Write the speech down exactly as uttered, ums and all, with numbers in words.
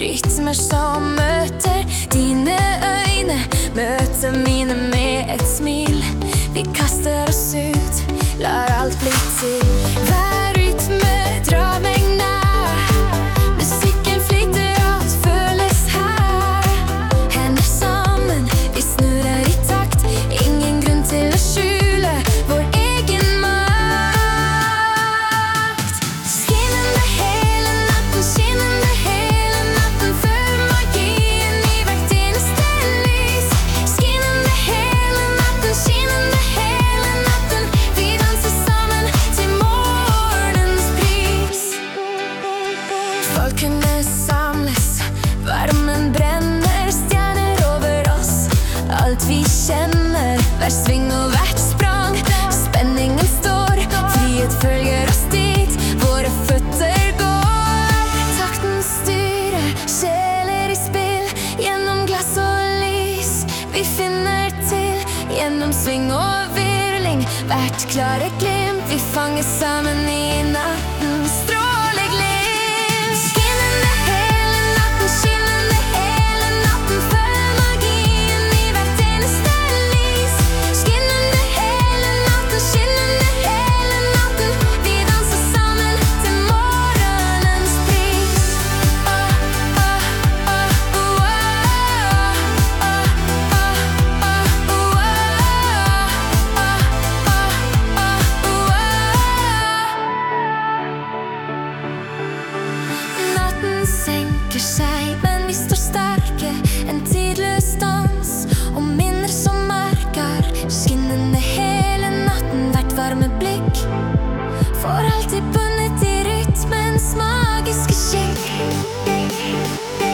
rytmer som møter dine øyne, møter mine med et smil. Vi kaster oss ut, lar alt bli til. Hver rytme drar meg nær, musikken flyter, alt føles her. Hender sammen, vi snurrer i takt, ingen grunn til å skjule vår egen makt. Skinnende hele natten, skinnende hele natten, føl magien i hvert eneste lys. Skinnende hele natten, skinnende hele natten, vi danser sammen til morgenens bris. Folkene samles, varmen brenner, stjerner over oss. Alt vi kjenner, hver sving og hvert sprang. Spenningen står, frihet følger oss dit våre føtter går. Takten styrer, sjeler i spill, gjennom glass og lys. Vi finner til, gjennom sving og virling, hvert klare glimt. Vi fanger sammen i nattens stråleglimt. Skinnende hele natten, skinnende hele natten, følg magien i hvert eneste lys. Skinnende hele natten, skinnende hele natten, vi danser sammen til morgenens pris. Åh, åh, åh, åh, åh, åh, åh, Natten senker seg, men vi står sterke. En tidløs dans, og minner som merker. Skinnende hele natten, hvert varme blikk. For alltid bundet i rytmens magiske skikk.